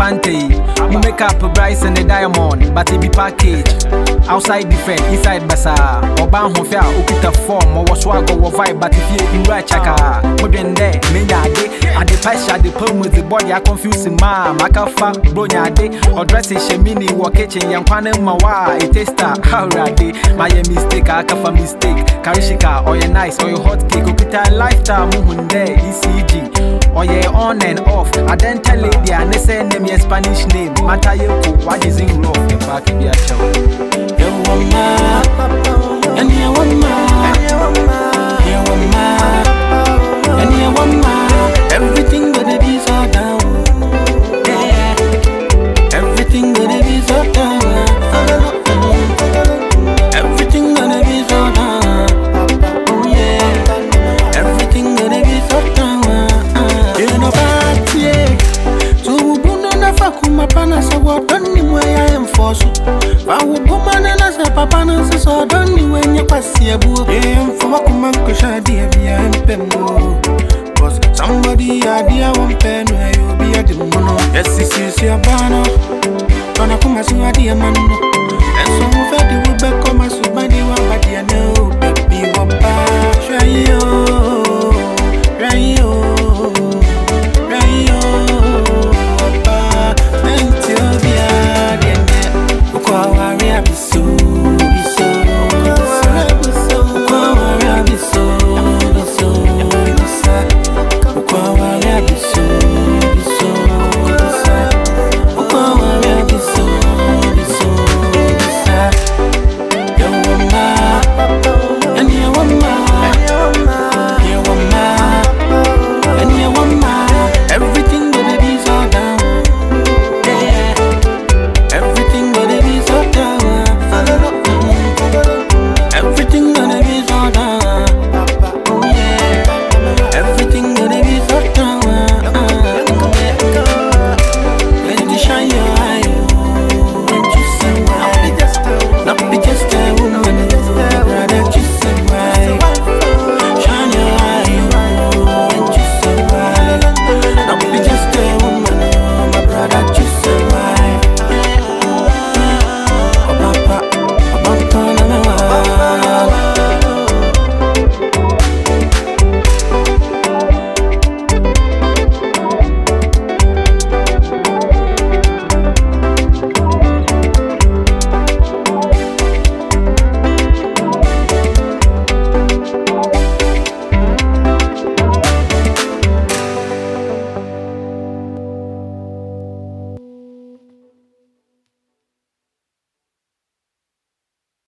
Pante. You make up a Bryce and a diamond, but it be package. Outside different, inside bazaar. Or bound home fair, Upita form, or was swag or vibe, but if you right chaka, modern day, Minade, and the pasha, the poem with the body, I confusing ma, Makafa, Bronya day, or dressing Shemini, or kitchen, Yankwana Mawa, a taster, how radi, my mistake, I kafa mistake, Karishika, or your nice, or your hot cake, Upita lifetime, Munde, ECG, or your on and off. I then tell lady, I send them your Spanish name, Matayoko, what is in love, the back in your show. Everything gonna be so down. Everything gonna be so down. Everything gonna be so down. Oh yeah. Everything gonna be so down. You know that yeah. So we don't know fakuma pana so what done where I am for so. But we woman and as a papa and so done when you pass here boo. Yeah, for wakuma kusha dia bia empemo. Cause somebody idea one pen where you be at the mono. Yes, this is your banner. Gonna come as you are the man. And so we fed the wood back come as somebody one body I know. Baby, what bad? Try you.